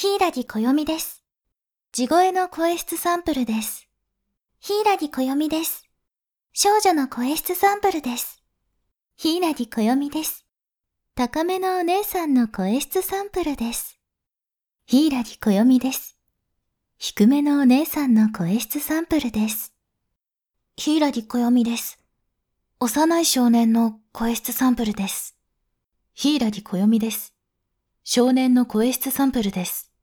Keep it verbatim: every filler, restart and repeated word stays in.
柊小読です。地声の声質サンプルです。柊小読です。少女の声質サンプルです。柊小読です。高めのお姉さんの声質サンプルです。柊小読です。低めのお姉さんの声質サンプルです。柊小読です。幼い少年の声質サンプルです。柊小読です。少年の声質サンプルです。